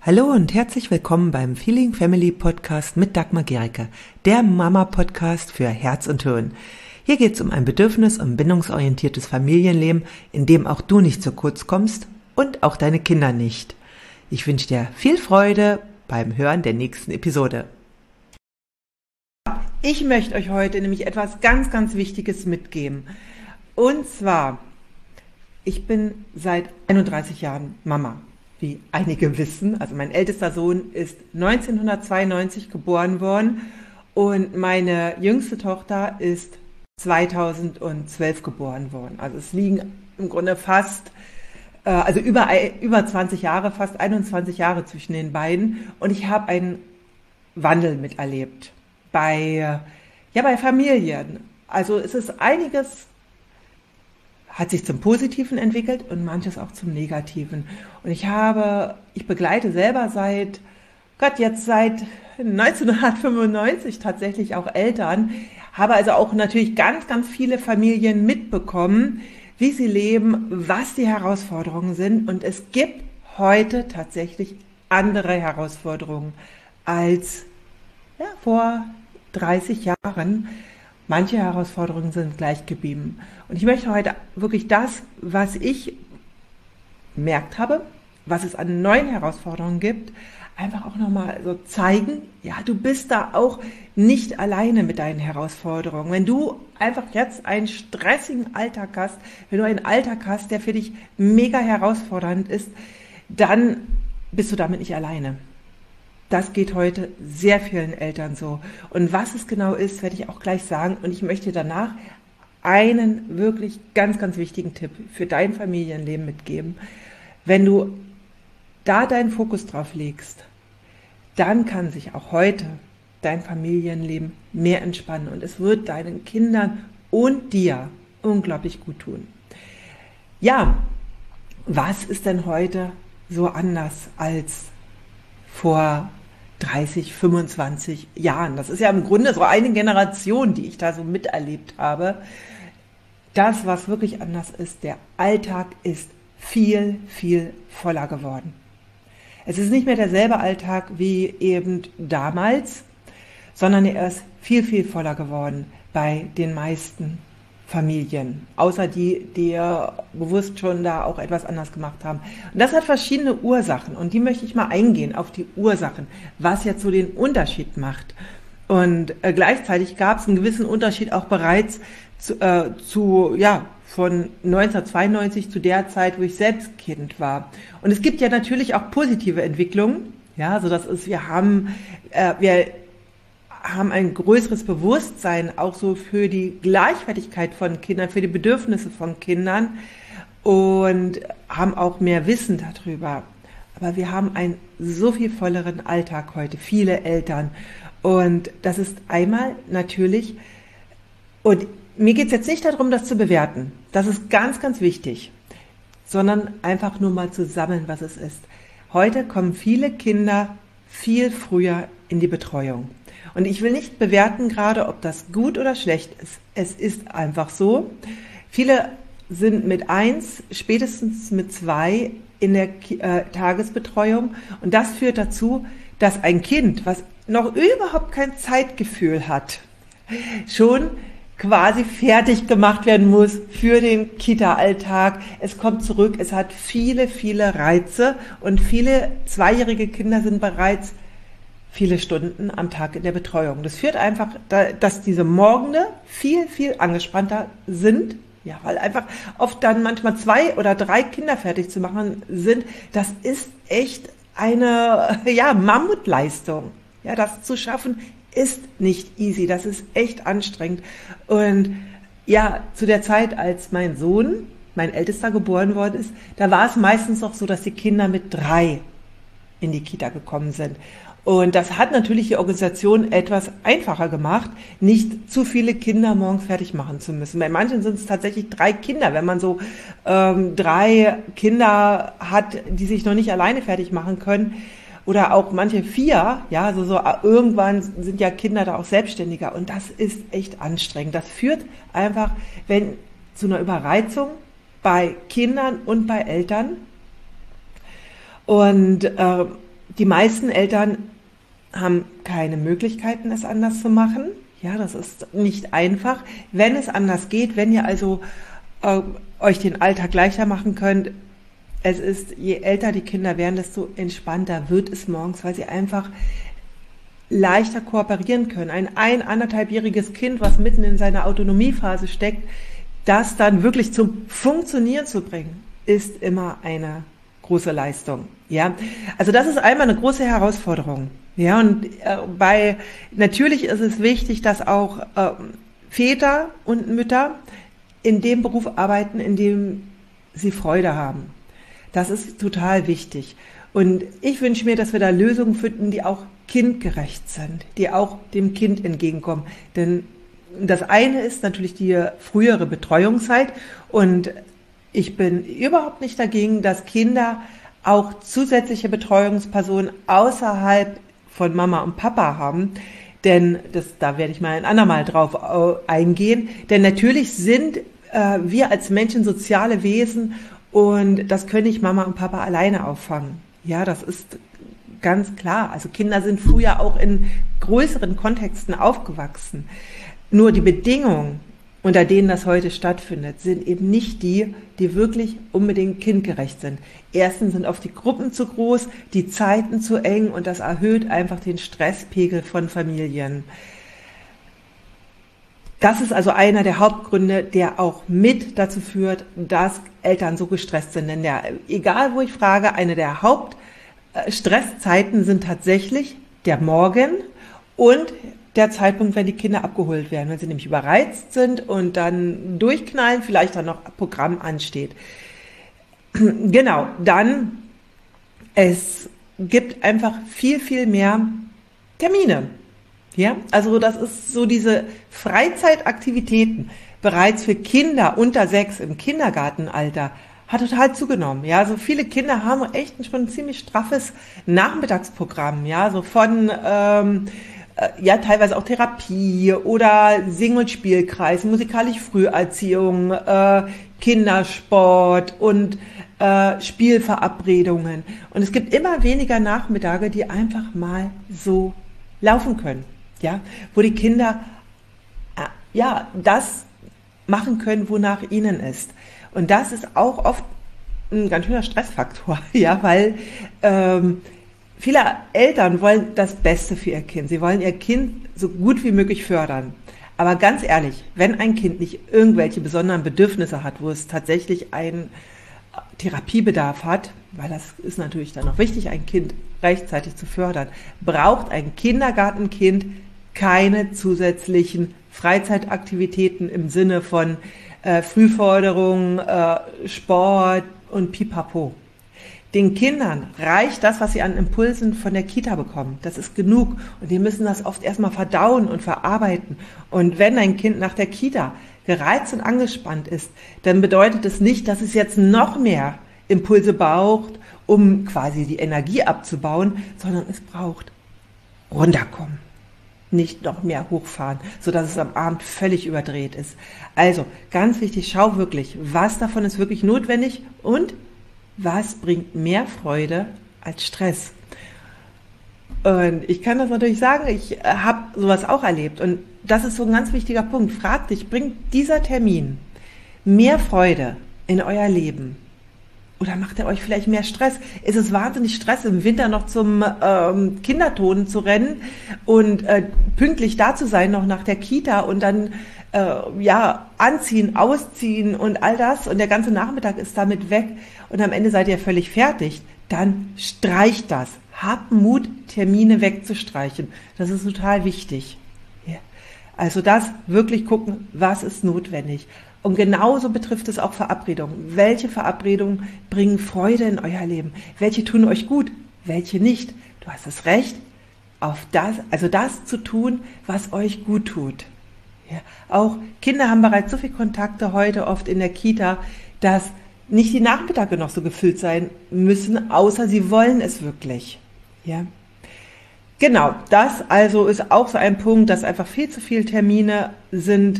Hallo und herzlich willkommen beim Feeling Family Podcast mit Dagmar Gericke, der Mama-Podcast für Herz und Hirn. Hier geht es um ein bedürfnis- und bindungsorientiertes Familienleben, in dem auch du nicht zu kurz kommst und auch deine Kinder nicht. Ich wünsche dir viel Freude beim Hören der nächsten Episode. Ich möchte euch heute nämlich etwas ganz, ganz Wichtiges mitgeben. Und zwar, ich bin seit 31 Jahren Mama. Wie einige wissen, also mein ältester Sohn ist 1992 geboren worden und meine jüngste Tochter ist 2012 geboren worden. Also es liegen im Grunde fast, über 20 Jahre, fast 21 Jahre zwischen den beiden und ich habe einen Wandel miterlebt bei Familien. Also es ist einiges hat sich zum Positiven entwickelt und manches auch zum Negativen. Und ich begleite selber seit 1995 tatsächlich auch Eltern, habe also auch natürlich ganz, ganz viele Familien mitbekommen, wie sie leben, was die Herausforderungen sind. Und es gibt heute tatsächlich andere Herausforderungen als vor 30 Jahren. Manche Herausforderungen sind gleich geblieben. Und ich möchte heute wirklich das, was ich gemerkt habe, was es an neuen Herausforderungen gibt, einfach auch nochmal so zeigen, ja, du bist da auch nicht alleine mit deinen Herausforderungen. Wenn du einfach jetzt einen stressigen Alltag hast, wenn du einen Alltag hast, der für dich mega herausfordernd ist, dann bist du damit nicht alleine. Das geht heute sehr vielen Eltern so. Und was es genau ist, werde ich auch gleich sagen. Und ich möchte danach einen wirklich ganz, ganz wichtigen Tipp für dein Familienleben mitgeben. Wenn du da deinen Fokus drauf legst, dann kann sich auch heute dein Familienleben mehr entspannen. Und es wird deinen Kindern und dir unglaublich gut tun. Ja, was ist denn heute so anders als vor 30, 25 Jahren. Das ist ja im Grunde so eine Generation, die ich da so miterlebt habe. Das, was wirklich anders ist, der Alltag ist viel, viel voller geworden. Es ist nicht mehr derselbe Alltag wie eben damals, sondern er ist viel, viel voller geworden bei den meisten Familien, außer die bewusst schon da auch etwas anders gemacht haben. Und das hat verschiedene Ursachen und die möchte ich mal eingehen auf die Ursachen, was jetzt so den Unterschied macht. Und gleichzeitig gab es einen gewissen Unterschied auch bereits von 1992 zu der Zeit, wo ich selbst Kind war. Und es gibt ja natürlich auch positive Entwicklungen. Ja, so das ist, wir haben ein größeres Bewusstsein auch so für die Gleichwertigkeit von Kindern, für die Bedürfnisse von Kindern und haben auch mehr Wissen darüber. Aber wir haben einen so viel volleren Alltag heute, viele Eltern. Und das ist einmal natürlich, und mir geht es jetzt nicht darum, das zu bewerten, das ist ganz, ganz wichtig, sondern einfach nur mal zu sammeln, was es ist. Heute kommen viele Kinder viel früher in die Betreuung. Und ich will nicht bewerten gerade, ob das gut oder schlecht ist. Es ist einfach so. Viele sind mit 1, spätestens mit 2 in der Tagesbetreuung. Und das führt dazu, dass ein Kind, was noch überhaupt kein Zeitgefühl hat, schon quasi fertig gemacht werden muss für den Kita-Alltag. Es kommt zurück, es hat viele, viele Reize und viele zweijährige Kinder sind bereits viele Stunden am Tag in der Betreuung. Das führt einfach, dass diese Morgende viel, viel angespannter sind, ja, weil einfach oft dann manchmal 2 oder 3 Kinder fertig zu machen sind. Das ist echt eine, Mammutleistung. Ja, das zu schaffen ist nicht easy. Das ist echt anstrengend. Und ja, zu der Zeit, als mein Sohn, mein Ältester, geboren worden ist, da war es meistens auch so, dass die Kinder mit 3 in die Kita gekommen sind. Und das hat natürlich die Organisation etwas einfacher gemacht, nicht zu viele Kinder morgens fertig machen zu müssen. Bei manchen sind es tatsächlich 3 Kinder. Wenn man so 3 Kinder hat, die sich noch nicht alleine fertig machen können, oder auch manche 4, ja, so irgendwann sind ja Kinder da auch selbstständiger. Und das ist echt anstrengend. Das führt einfach zu einer Überreizung bei Kindern und bei Eltern. Und Die meisten Eltern haben keine Möglichkeiten, es anders zu machen. Ja, das ist nicht einfach. Wenn es anders geht, wenn ihr also euch den Alltag leichter machen könnt, es ist, je älter die Kinder werden, desto entspannter wird es morgens, weil sie einfach leichter kooperieren können. Ein 1,5-jähriges Kind, was mitten in seiner Autonomiephase steckt, das dann wirklich zum Funktionieren zu bringen, ist immer eine große Leistung. Ja, also das ist einmal eine große Herausforderung. Ja, und natürlich ist es wichtig, dass auch Väter und Mütter in dem Beruf arbeiten, in dem sie Freude haben. Das ist total wichtig. Und ich wünsche mir, dass wir da Lösungen finden, die auch kindgerecht sind, die auch dem Kind entgegenkommen. Denn das eine ist natürlich die frühere Betreuungszeit und ich bin überhaupt nicht dagegen, dass Kinder auch zusätzliche Betreuungspersonen außerhalb von Mama und Papa haben, denn da werde ich mal ein andermal drauf eingehen, denn natürlich sind wir als Menschen soziale Wesen und das können nicht Mama und Papa alleine auffangen. Ja, das ist ganz klar. Also Kinder sind früher auch in größeren Kontexten aufgewachsen. Nur die Bedingungen, unter denen das heute stattfindet, sind eben nicht die wirklich unbedingt kindgerecht sind. Erstens sind oft die Gruppen zu groß, die Zeiten zu eng und das erhöht einfach den Stresspegel von Familien. Das ist also einer der Hauptgründe, der auch mit dazu führt, dass Eltern so gestresst sind. Denn egal wo ich frage, eine der Hauptstresszeiten sind tatsächlich der Morgen und der Zeitpunkt, wenn die Kinder abgeholt werden, wenn sie nämlich überreizt sind und dann durchknallen, vielleicht dann noch Programm ansteht. Genau, dann es gibt einfach viel, viel mehr Termine. Ja, also das ist so diese Freizeitaktivitäten bereits für Kinder unter 6 im Kindergartenalter hat total zugenommen. Ja, so viele Kinder haben echt schon ein ziemlich straffes Nachmittagsprogramm. Ja, so von teilweise auch Therapie oder Sing- und Spielkreis, musikalische Früherziehung, Kindersport und Spielverabredungen. Und es gibt immer weniger Nachmittage, die einfach mal so laufen können. Ja, wo die Kinder das machen können, wonach ihnen ist. Und das ist auch oft ein ganz schöner Stressfaktor, ja, weil viele Eltern wollen das Beste für ihr Kind. Sie wollen ihr Kind so gut wie möglich fördern. Aber ganz ehrlich, wenn ein Kind nicht irgendwelche besonderen Bedürfnisse hat, wo es tatsächlich einen Therapiebedarf hat, weil das ist natürlich dann noch wichtig, ein Kind rechtzeitig zu fördern, braucht ein Kindergartenkind keine zusätzlichen Freizeitaktivitäten im Sinne von Frühförderung, Sport und Pipapo. Den Kindern reicht das, was sie an Impulsen von der Kita bekommen. Das ist genug. Und die müssen das oft erstmal verdauen und verarbeiten. Und wenn ein Kind nach der Kita gereizt und angespannt ist, dann bedeutet es nicht, dass es jetzt noch mehr Impulse braucht, um quasi die Energie abzubauen, sondern es braucht runterkommen. Nicht noch mehr hochfahren, sodass es am Abend völlig überdreht ist. Also ganz wichtig, schau wirklich, was davon ist wirklich notwendig und was bringt mehr Freude als Stress. Und ich kann das natürlich sagen, ich habe sowas auch erlebt und das ist so ein ganz wichtiger Punkt. Frag dich, bringt dieser Termin mehr Freude in euer Leben? Oder macht er euch vielleicht mehr Stress? Ist es wahnsinnig Stress, im Winter noch zum Kinderturnen zu rennen und pünktlich da zu sein, noch nach der Kita und dann anziehen, ausziehen und all das und der ganze Nachmittag ist damit weg und am Ende seid ihr völlig fertig? Dann streicht das. Habt Mut, Termine wegzustreichen. Das ist total wichtig. Ja. Also das wirklich gucken, was ist notwendig. Und genauso betrifft es auch Verabredungen. Welche Verabredungen bringen Freude in euer Leben? Welche tun euch gut? Welche nicht? Du hast das Recht, das zu tun, was euch gut tut. Ja. Auch Kinder haben bereits so viele Kontakte heute oft in der Kita, dass nicht die Nachmittage noch so gefüllt sein müssen, außer sie wollen es wirklich. Ja. Genau, das also ist auch so ein Punkt, dass einfach viel zu viele Termine sind.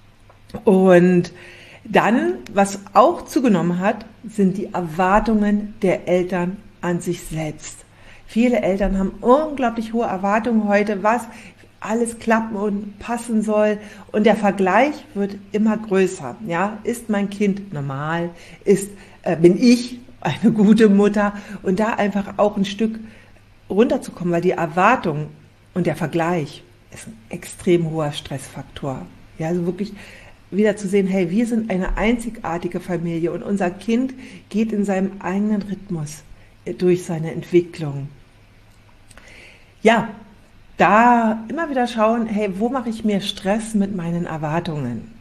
Und dann, was auch zugenommen hat, sind die Erwartungen der Eltern an sich selbst. Viele Eltern haben unglaublich hohe Erwartungen heute, was alles klappen und passen soll. Und der Vergleich wird immer größer. Ja, ist mein Kind normal? Bin ich eine gute Mutter? Und da einfach auch ein Stück runterzukommen, weil die Erwartung und der Vergleich ist ein extrem hoher Stressfaktor. Ja, also wirklich wieder zu sehen, hey, wir sind eine einzigartige Familie und unser Kind geht in seinem eigenen Rhythmus durch seine Entwicklung. Ja, da immer wieder schauen, hey, wo mache ich mir Stress mit meinen Erwartungen?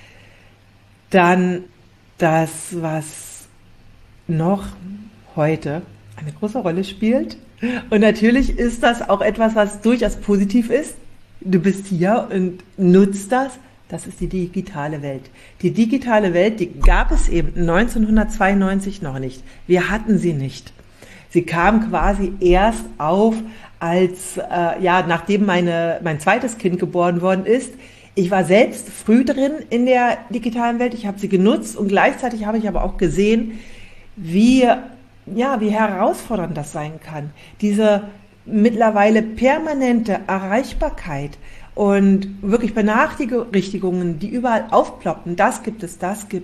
Dann das, was noch heute eine große Rolle spielt. Und natürlich ist das auch etwas, was durchaus positiv ist. Du bist hier und nutzt das. Das ist die digitale Welt. Die digitale Welt, die gab es eben 1992 noch nicht. Wir hatten sie nicht. Sie kam quasi erst auf, nachdem mein zweites Kind geboren worden ist. Ich war selbst früh drin in der digitalen Welt. Ich habe sie genutzt und gleichzeitig habe ich aber auch gesehen, wie herausfordernd das sein kann. Diese mittlerweile permanente Erreichbarkeit und wirklich Benachrichtigungen, die überall aufploppen, das gibt es.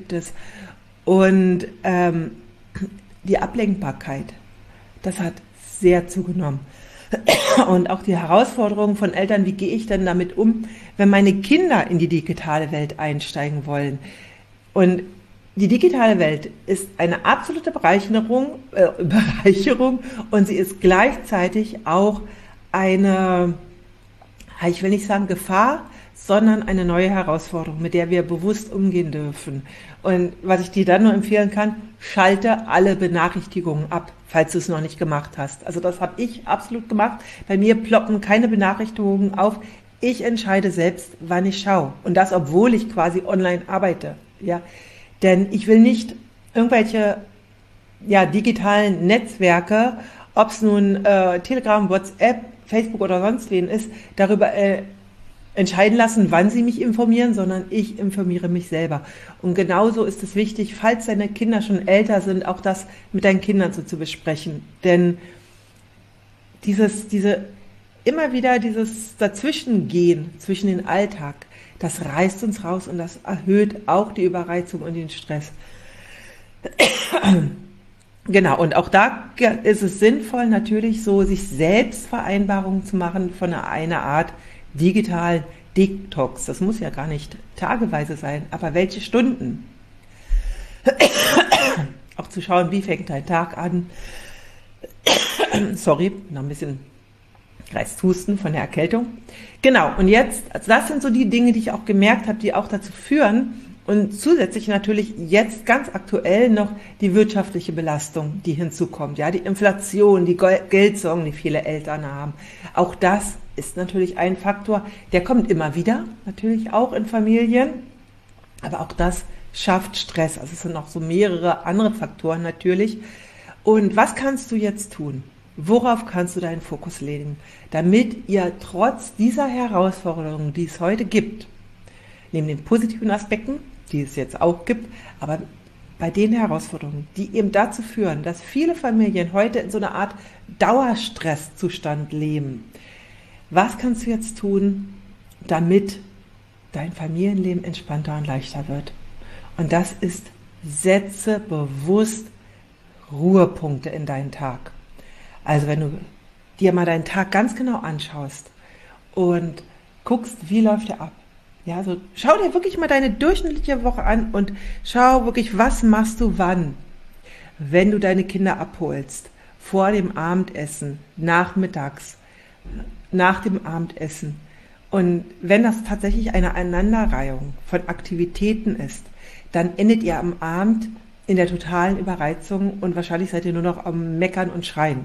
Und die Ablenkbarkeit, das hat sehr zugenommen. Und auch die Herausforderungen von Eltern, wie gehe ich denn damit um, wenn meine Kinder in die digitale Welt einsteigen wollen? Und die digitale Welt ist eine absolute Bereicherung und sie ist gleichzeitig auch eine, ich will nicht sagen Gefahr, sondern eine neue Herausforderung, mit der wir bewusst umgehen dürfen. Und was ich dir dann nur empfehlen kann, schalte alle Benachrichtigungen ab, falls du es noch nicht gemacht hast. Also das habe ich absolut gemacht. Bei mir ploppen keine Benachrichtigungen auf. Ich entscheide selbst, wann ich schaue. Und das, obwohl ich quasi online arbeite. Ja. Denn ich will nicht irgendwelche digitalen Netzwerke, ob es nun Telegram, WhatsApp, Facebook oder sonst wen ist, darüber entscheiden lassen, wann sie mich informieren, sondern ich informiere mich selber. Und genauso ist es wichtig, falls deine Kinder schon älter sind, auch das mit deinen Kindern so zu besprechen. Denn dieses Dazwischengehen zwischen den Alltag, das reißt uns raus und das erhöht auch die Überreizung und den Stress. Genau, und auch da ist es sinnvoll, natürlich so sich selbst Vereinbarungen zu machen von einer Art digitalen Detox. Das muss ja gar nicht tageweise sein, aber welche Stunden? Auch zu schauen, wie fängt dein Tag an. Sorry, noch ein bisschen Husten von der Erkältung. Genau, und jetzt, also das sind so die Dinge, die ich auch gemerkt habe, die auch dazu führen und zusätzlich natürlich jetzt ganz aktuell noch die wirtschaftliche Belastung, die hinzukommt, ja, die Inflation, die Geldsorgen, die viele Eltern haben. Auch das ist natürlich ein Faktor, der kommt immer wieder, natürlich auch in Familien, aber auch das schafft Stress. Also es sind noch so mehrere andere Faktoren natürlich. Und was kannst du jetzt tun? Worauf kannst du deinen Fokus legen, damit ihr trotz dieser Herausforderungen, die es heute gibt, neben den positiven Aspekten, die es jetzt auch gibt, aber bei den Herausforderungen, die eben dazu führen, dass viele Familien heute in so einer Art Dauerstresszustand leben, was kannst du jetzt tun, damit dein Familienleben entspannter und leichter wird? Und das ist, setze bewusst Ruhepunkte in deinen Tag. Also wenn du dir mal deinen Tag ganz genau anschaust und guckst, wie läuft er ab. Ja, also schau dir wirklich mal deine durchschnittliche Woche an und schau wirklich, was machst du wann. Wenn du deine Kinder abholst, vor dem Abendessen, nachmittags, nach dem Abendessen. Und wenn das tatsächlich eine Aneinanderreihung von Aktivitäten ist, dann endet ihr am Abend in der totalen Überreizung und wahrscheinlich seid ihr nur noch am Meckern und Schreien.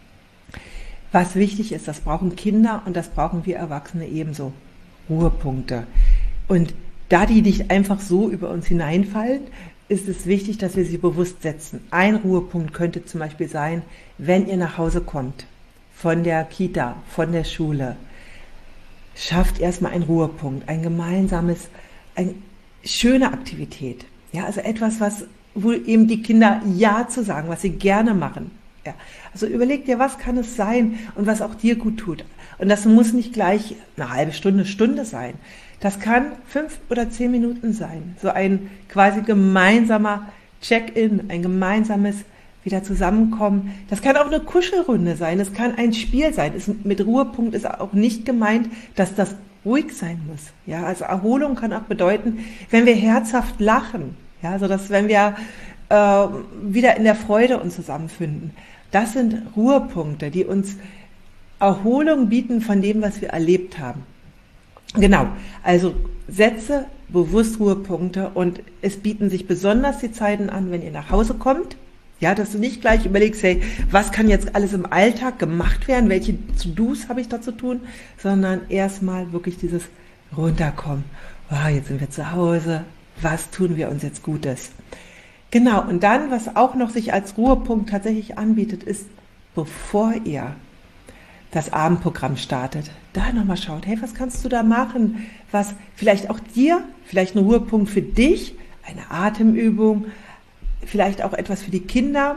Was wichtig ist, das brauchen Kinder und das brauchen wir Erwachsene ebenso. Ruhepunkte. Und da die nicht einfach so über uns hineinfallen, ist es wichtig, dass wir sie bewusst setzen. Ein Ruhepunkt könnte zum Beispiel sein, wenn ihr nach Hause kommt, von der Kita, von der Schule. Schafft erstmal einen Ruhepunkt, ein gemeinsames, eine schöne Aktivität. Ja, also etwas, wo eben die Kinder Ja zu sagen, was sie gerne machen. Ja. Also überleg dir, was kann es sein und was auch dir gut tut. Und das muss nicht gleich eine halbe Stunde sein. Das kann 5 oder 10 Minuten sein. So ein quasi gemeinsamer Check-in, ein gemeinsames wieder zusammenkommen. Das kann auch eine Kuschelrunde sein, es kann ein Spiel sein. Mit Ruhepunkt ist auch nicht gemeint, dass das ruhig sein muss. Ja, also Erholung kann auch bedeuten, wenn wir herzhaft lachen, ja, so dass wenn wir wieder in der Freude uns zusammenfinden. Das sind Ruhepunkte, die uns Erholung bieten von dem, was wir erlebt haben. Genau, also setze bewusst Ruhepunkte und es bieten sich besonders die Zeiten an, wenn ihr nach Hause kommt. Ja, dass du nicht gleich überlegst, hey, was kann jetzt alles im Alltag gemacht werden, welche To-Dos habe ich da zu tun, sondern erstmal wirklich dieses Runterkommen. Wow, jetzt sind wir zu Hause, was tun wir uns jetzt Gutes? Genau, und dann, was auch noch sich als Ruhepunkt tatsächlich anbietet, ist, bevor ihr das Abendprogramm startet, da nochmal schaut, hey, was kannst du da machen, was vielleicht auch dir, vielleicht ein Ruhepunkt für dich, eine Atemübung, vielleicht auch etwas für die Kinder.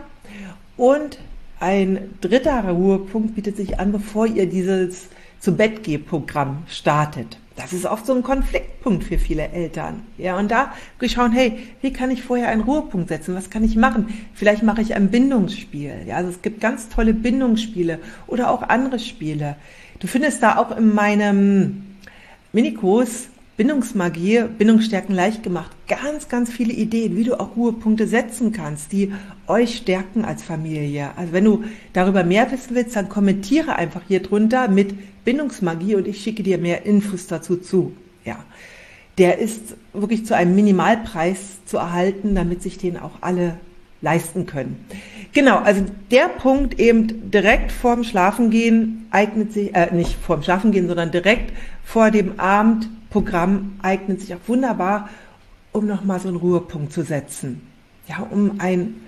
Und ein dritter Ruhepunkt bietet sich an, bevor ihr dieses Zu-Bett-Geh-Programm startet. Das ist oft so ein Konfliktpunkt für viele Eltern. Ja, und da schauen, hey, wie kann ich vorher einen Ruhepunkt setzen? Was kann ich machen? Vielleicht mache ich ein Bindungsspiel. Ja, also es gibt ganz tolle Bindungsspiele oder auch andere Spiele. Du findest da auch in meinem Minikurs Bindungsmagie, Bindungsstärken leicht gemacht, ganz, ganz viele Ideen, wie du auch Ruhepunkte setzen kannst, die euch stärken als Familie. Also wenn du darüber mehr wissen willst, dann kommentiere einfach hier drunter mit Bindungsmagie und ich schicke dir mehr Infos dazu zu. Ja, der ist wirklich zu einem Minimalpreis zu erhalten, damit sich den auch alle leisten können. Genau, also der Punkt eben direkt vorm Schlafengehen eignet sich, nicht vorm Schlafengehen, sondern direkt vor dem Abendprogramm eignet sich auch wunderbar, um nochmal so einen Ruhepunkt zu setzen. Ja, um einen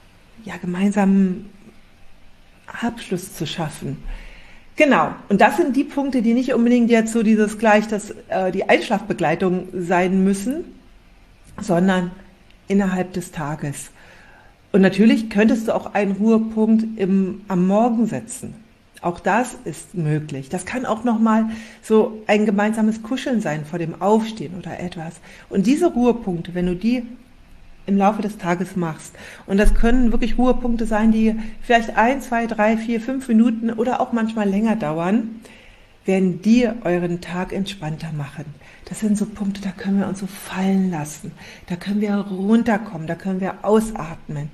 gemeinsamen Abschluss zu schaffen. Genau, und das sind die Punkte, die nicht unbedingt jetzt so die Einschlafbegleitung sein müssen, sondern innerhalb des Tages. Und natürlich könntest du auch einen Ruhepunkt am Morgen setzen. Auch das ist möglich. Das kann auch nochmal so ein gemeinsames Kuscheln sein vor dem Aufstehen oder etwas. Und diese Ruhepunkte, wenn du die im Laufe des Tages machst, und das können wirklich Ruhepunkte sein, die vielleicht 1, 2, 3, 4, 5 Minuten oder auch manchmal länger dauern, werden die euren Tag entspannter machen. Das sind so Punkte, da können wir uns so fallen lassen. Da können wir runterkommen, da können wir ausatmen.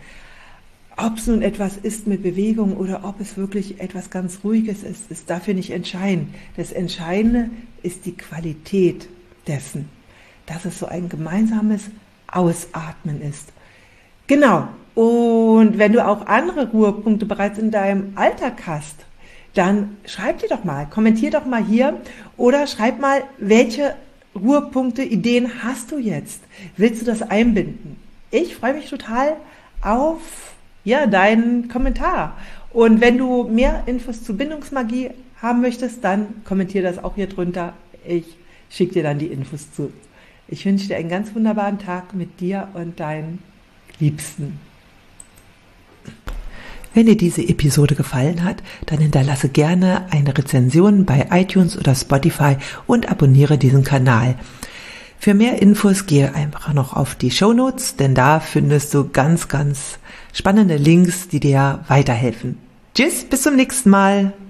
Ob es nun etwas ist mit Bewegung oder ob es wirklich etwas ganz Ruhiges ist dafür nicht entscheidend. Das Entscheidende ist die Qualität dessen, dass es so ein gemeinsames Ausatmen ist. Genau. Und wenn du auch andere Ruhepunkte bereits in deinem Alltag hast, dann schreib die doch mal, kommentier doch mal hier oder schreib mal, welche Ruhepunkte, Ideen hast du jetzt? Willst du das einbinden? Ich freue mich total auf deinen Kommentar. Und wenn du mehr Infos zu Bindungsmagie haben möchtest, dann kommentier das auch hier drunter. Ich schicke dir dann die Infos zu. Ich wünsche dir einen ganz wunderbaren Tag mit dir und deinen Liebsten. Wenn dir diese Episode gefallen hat, dann hinterlasse gerne eine Rezension bei iTunes oder Spotify und abonniere diesen Kanal. Für mehr Infos gehe einfach noch auf die Shownotes, denn da findest du ganz, ganz spannende Links, die dir weiterhelfen. Tschüss, bis zum nächsten Mal.